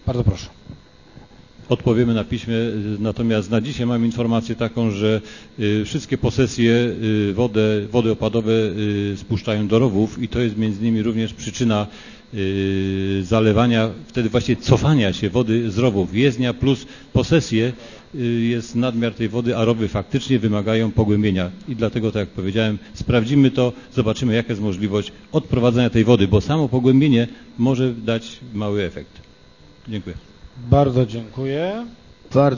Bardzo proszę. Odpowiemy na piśmie, natomiast na dzisiaj mam informację taką, że wszystkie posesje wody opadowe spuszczają do rowów i to jest między innymi również przyczyna zalewania, wtedy właściwie cofania się wody z rowów. Jezdnia plus posesje jest nadmiar tej wody, a rowy faktycznie wymagają pogłębienia i dlatego, tak jak powiedziałem, sprawdzimy to, zobaczymy jaka jest możliwość odprowadzenia tej wody, bo samo pogłębienie może dać mały efekt. Dziękuję. Bardzo dziękuję.